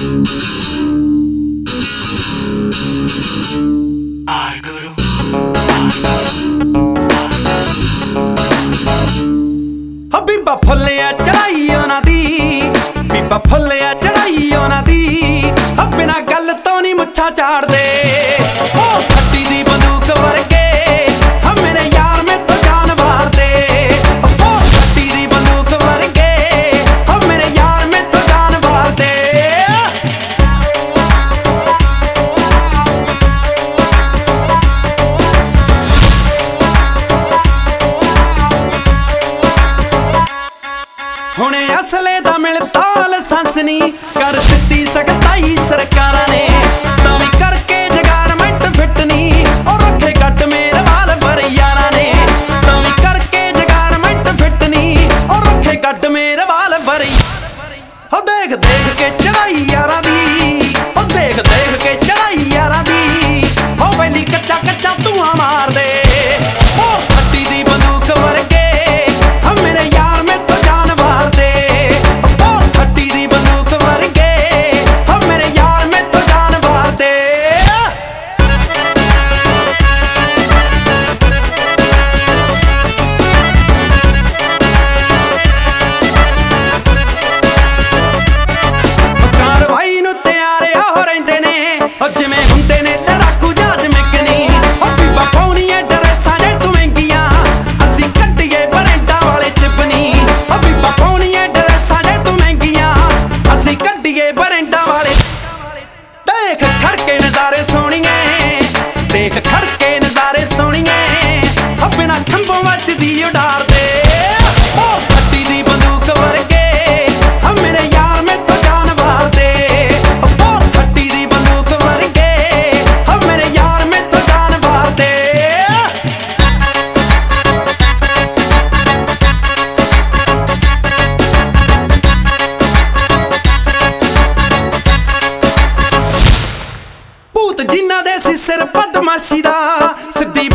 ਬੀਬਾ ਫੁੱਲਿਆ ਚੜਾਈ ਉਹਨਾਂ ਦੀ, ਬੀਬਾ ਫੁੱਲਿਆ ਚੜਾਈ ਉਹਨਾਂ ਦੀ, ਬਿਨਾਂ ਗੱਲ ਤੋਂ ਨਹੀਂ ਮੁੱਛਾਂ ਝਾੜਦੇ। ਉਹ ਖੱਟੀ ਦੀ ਬੰਦੂਕ ਵਰਗੇ ਮੇਰੇ ਯਾਰ ਮੈਥੋਂ ਜਾਨ ਵਾਰਦੇ। ਉਹ ਖੱਟੀ ਦੀ ਬੰਦੂਕ ਵਰਗੇ ਮੇਰੇ ਯਾਰ ਮੈਥੋਂ ਜਾਨ ਵਾਰਦੇ। ਹੁਣੇ ਅਸਲੇ ਦਾ ਮਿਲਦਾ ਲਾਇਸੈਂਸ ਨਹੀਂ ਕਰ ਦਿੱਤੀ ਸਖਤਾਈ ਸਰਕਾਰਾਂ ਨੇ, ਤਾਂ ਵੀ ਕਰਕੇ ਜਗਾੜਮੈਂਟ ਫਿੱਟ ਨਹੀਂ ਔਰ ਰੱਖੇ ਕੱਟ ਮੇਰੇ ਵਾਲ ਪਰ ਯਾਰਾਂ ਨੇ, ਤਾਂ ਵੀ ਕਰਕੇ ਜਗਾੜਮੈਂਟ ਫਿੱਟ ਨਹੀਂ ਔਰ ਰੱਖੇ ਕੱਟ ਮੇਰੇ ਵਾਲ ਪਰ। ਹੋ ਦੇਖ ਦੇਖ ਕੇ ਚੜਾਈ ਯਾਰਾਂ ਦੀ, ਹੋ ਦੇਖ ਦੇਖ ਕੇ ਚੜਾਈ ਯਾਰਾਂ ਦੀ, ਹੋ ਵੈਲੀ ਕੱਚਾ ਕੱਚਾ ਧੂਆਂ ਮਾਰਦੇ। ਉਹ ਖੱਟੀ ਦੀ ਬੰਦੂਕ ਵਰਗੇ ਮੇਰੇ ਯਾਰ ਮੈਥੋਂ ਜਾਨ ਵਾਰਦੇ। ਉਹ ਖੱਟੀ ਦੀ ਬੰਦੂਕ ਵਰਗੇ ਮੇਰੇ ਯਾਰ ਮੈਥੋਂ ਜਾਨ ਵਾਰਦੇ। ਕਾਰਵਾਈ ਨੂੰ ਤਿਆਰ ਹੋ ਰਹਿੰਦੇ ਨੇ ਜਿਵੇਂ ਹੁੰਦੇ ਨੇ ਲੜਾਕੂ ਜਹਾਜ਼ ਮਿਗਨੀ। ਉਹ ਬੀਬਾ ਪਾਉਣੀਏ ਡਰੈਸਾਂ ਜੇ ਤੂੰ ਮਹਿੰਗੀਆਂ, ਅਸੀਂ ਕੱਢੀਏ ਬਰੈਂਡਾਂ ਵਾਲੇ ਚਿਪਨੀ। ਉਹ ਬੀਬਾ ਪਾਉਣੀਏ ਡਰੈਸਾਂ ਜੇ ਤੂੰ ਮਹਿੰਗੀਆਂ, ਅਸੀਂ ਕੱਢੀਏ ਬਰੈਂਡਾਂ ਵਾਲੇ। ਦੇਖ ਖੜਕੇ ਨਜ਼ਾਰੇ ਸੋਹਣੀਏ, ਦੇਖ ਖੜਕੇ ਨਜ਼ਾਰੇ ਸੋਹਣੀਏ, ਬਿਨਾਂ ਖੰਭੋਂ ਵੱਜਦੀ ਉਡਾਰਦੇ। ਉਹ ਖੱਟੀ ਦੀ ਬੰਦੂਕ ਵਰਗੇ ਮੇਰੇ ਯਾਰ ਮੈਥੋਂ ਜਾਨ ਵਾਰਦੇ। ਉਹ ਖੱਟੀ ਦੀ ਬੰਦੂਕ ਵਰਗੇ ਮੇਰੇ ਯਾਰ ਮੈਥੋਂ ਜਾਨ ਵਾਰਦੇ। ਭੂਤ ਜਿਨ੍ਹਾਂ ਦੇ ਸੀ ਸਿਰ ਬਦਮਾਸ਼ੀ ਦਾ, ਸਿੱਧੀ